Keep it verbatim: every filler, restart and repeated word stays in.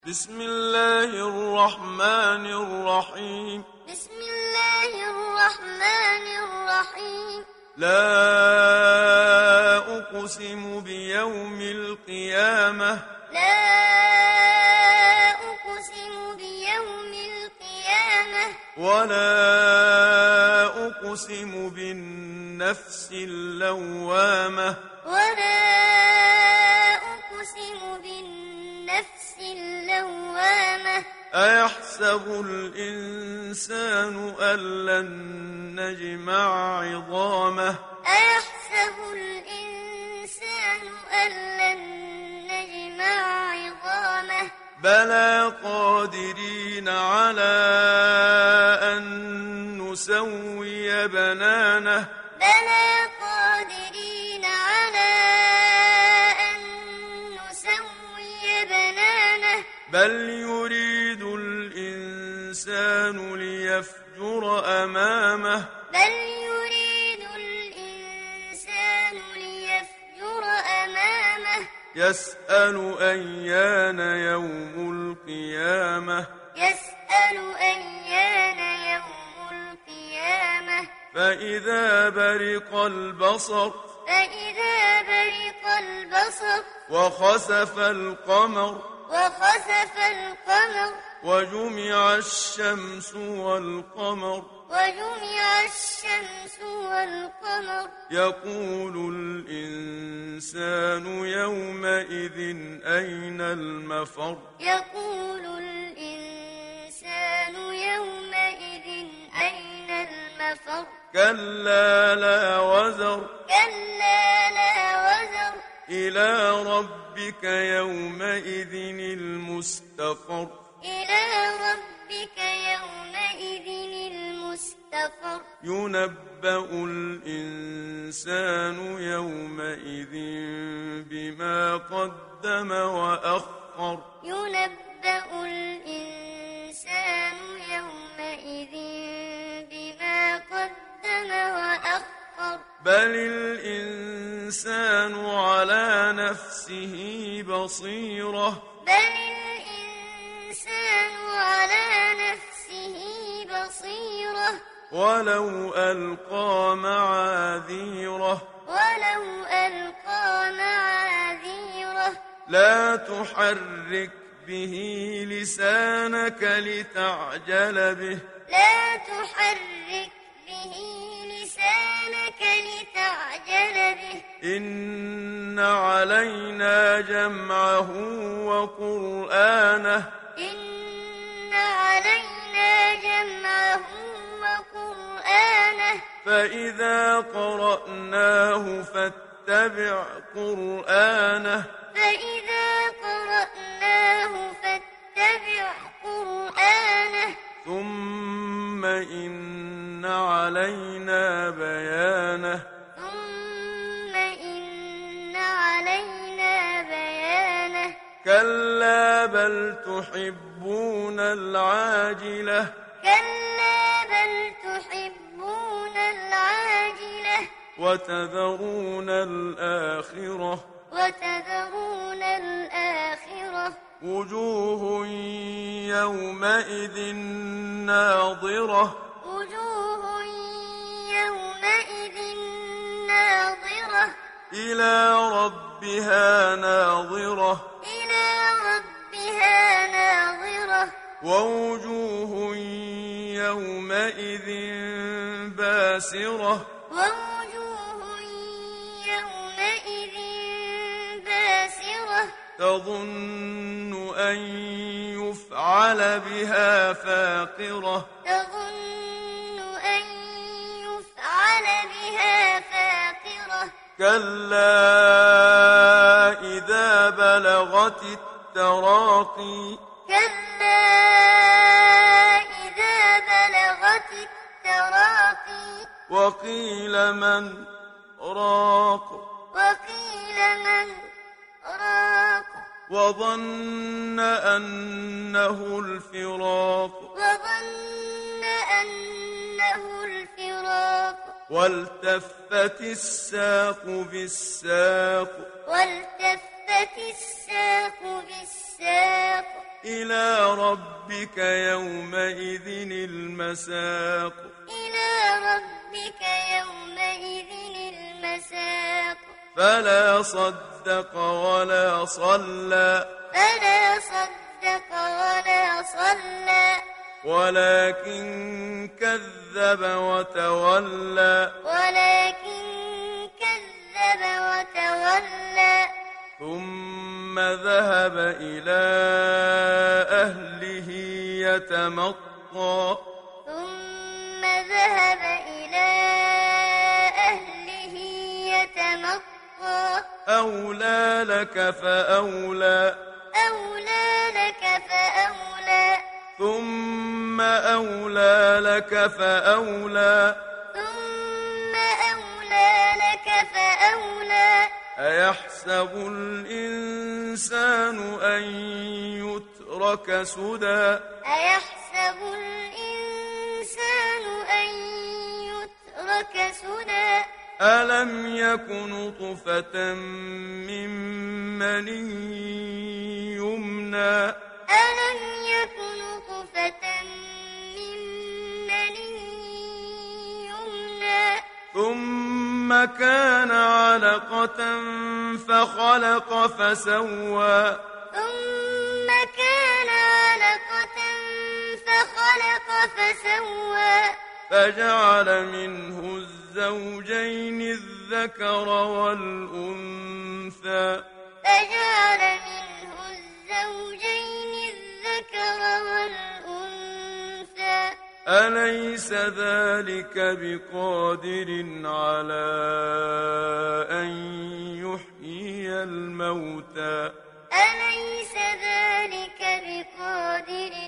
بسم الله الرحمن الرحيم. بسم الله الرحمن الرحيم. لا أقسم بيوم القيامة. لا أقسم بيوم القيامة. ولا أقسم بالنفس اللوامة. ولا أقسم بالنفس اللوامة. أيحسب الإنسان أن لن نجمع عظامه. أيحسب الإنسان أن لن نجمع عظامه. بلى قادرين على أن نسوي بنانه. بلى قادرين على أن نسوي بنانه. بل يريد الإنسان ليفجر أمامه. بل يريد الإنسان ليفجر أمامه. يسأل أيان يوم القيامة. يسأل أيان يوم القيامة. فإذا برق البصر. فإذا برق البصر. وخسف القمر. وخسف القمر. وجمع الشمس والقمر. وجمع الشمس والقمر. يقول الإنسان يومئذ أين المفر. يقول الإنسان يومئذ أين المفر. كلا لا وزر. كلا لا وزر. إلى ربك يومئذ المستقر. إلى ربك يومئذ المستقر. ينبأ الإنسان يومئذ بما قدم وأخر. ينبأ الإنسان يومئذ بما قدم وأخر. بل الإنسان على نفسه بصيرة. بل الإنسان على نفسه بصيرة. ولو ألقى معاذيره. ولو ألقى معاذيره. لا تحرك به لسانك لتعجل به. لا تحرك به لسانك لتعجل به. إن علينا جمعه وقرآنه. إن علينا جمعه وقرآنه. فإذا قرأناه فاتبع قرآنه. فإذا قرأناه فاتبع قرآنه. ثم إن علينا بيانه. ثم إن علينا بيانه. كلا بل تحبون العاجلة. كلا بل تحبون العاجلة. وتذرون الآخرة. وتذرون الآخرة. وجوه يومئذ ناظرة. وجوه يومئذ ناظرة. إلى ربها ناظرة. إلى ربها ناظرة. ووجوه يومئذ باسرة. ووجوه يومئذ باسرة. تظن أن يفعل بها فاقرة. تظن أن يفعل بها فاقرة. كلا إذا بلغت التراقي. كلا إذا بلغت التراقي. وقيل من راق. وقيل من راق. وظن أنه الفراق. وظن أنه الفراق. والتفت الساق بالساق. والتفت الساق بالساق. إلى ربك يومئذ المساق إلى ربك يومئذ المساق فلا صدق ولا صلى فلا صدق ولا صلى ولكن كذب وتولى ولكن كذب وتولى ثم ذهب إلى أهله يتمطى ثم ذهب إلى أهله يتمطى أولى لك فأولى أولى لك فأولى ثم أولى لك فأولى ثم أولى لك فأولى أيحسب الإنسان أن يترك سدى أيحسب الإنسان أن يترك سدى ألم يك نطفة من مني يمنى ألم يك نطفة من مني يمنى ثم كان علقة فخلق فسوى ثم كان علقة فخلق فسوى فجعل منه الزوجين الذكر والأنثى فجعل منه الزوجين الذكر والأنثى أليس ذلك بقادر على أن يحيي الموتى أليس ذلك بقادر